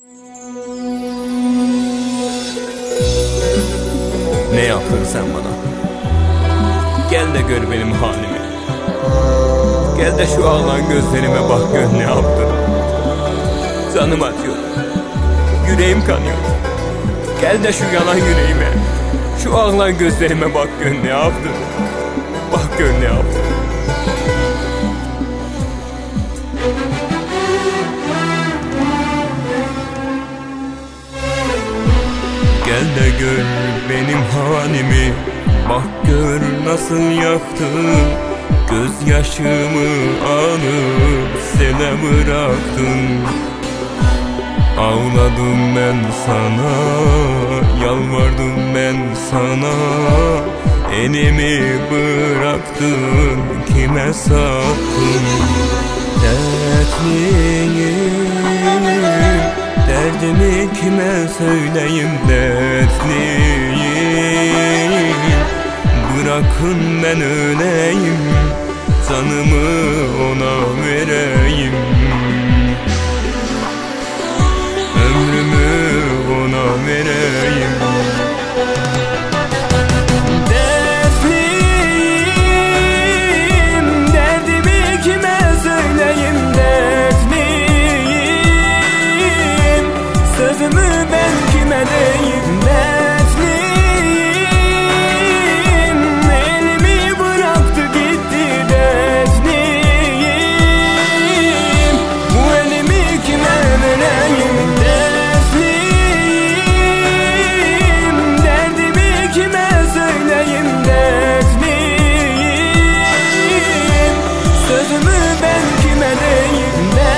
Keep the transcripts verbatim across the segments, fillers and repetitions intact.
Ne yaptın sen bana? Gel de gör benim halimi. Gel de şu ağlayan gözlerime bak, gör ne yaptın. Canım acıyor, yüreğim kanıyor. Gel de şu yalan yüreğime, şu ağlayan gözlerime bak, gör ne yaptın. Bak gör ne yaptın. Gel de gör benim halimi, bak gör nasıl yaktın. Gözyaşımı alıp sele bıraktın. Ağladım ben sana, yalvardım ben sana. Elimi bıraktın, kime sattın? Dertliyim, derdimi kime söyleyeyim, dertliyim. Bırakın ben öleyim, canımı ona vereyim. Ömrümü ona vereyim. Dertliyim, derdimi kime söyleyeyim, dertliyim. Sözümü ben kime diyeyim, dertliyim. Elimi bıraktı gitti, dertliyim. Bu elimi kime vereyim, dertliyim. Derdimi kime söyleyeyim, dertliyim. Sözümü ben kime diyeyim,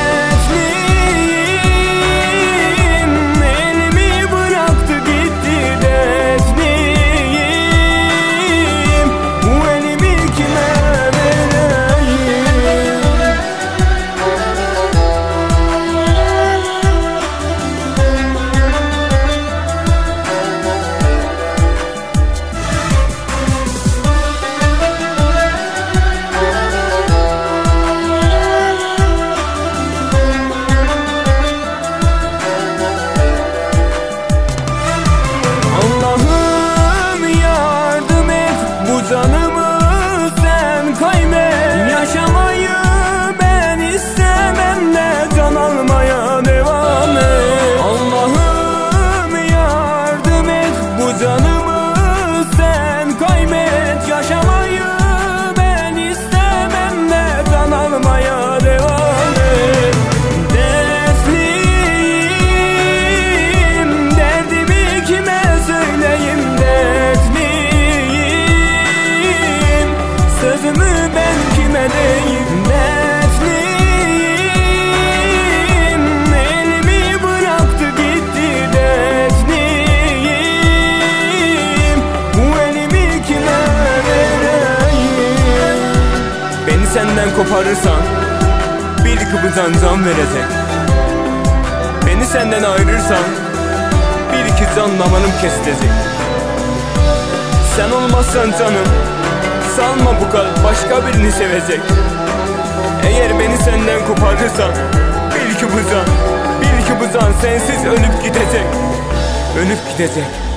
dertliyim. Elimi bıraktı gitti, dertliyim. Bu elimi kime vereyim. Allah'ım yardım et, bu canımı sen kaymet. Yaşamayı ben istemem de can almaya devam et. Allah'ım yardım et, bu canımı sen kaymet. Yaşamayı ben istemem de can almaya devam et. Dertliyim, derdimi kime söyleyeyim, dertliyim. Sözümü ben kime diyeyim, dertliyim. Elimi bıraktı gitti, dertliyim. Bu elimi kime vereyim. Beni senden koparırsan bir kıpırdan can verecek. Beni senden ayırırsan bir iki can damarım kesilecek. Sen olmazsan canım, sanma bu kalp başka birini sevecek. Eğer beni senden koparırsan bir iki bu can, bir iki bu can sensiz ölüp gidecek. Ölüp gidecek.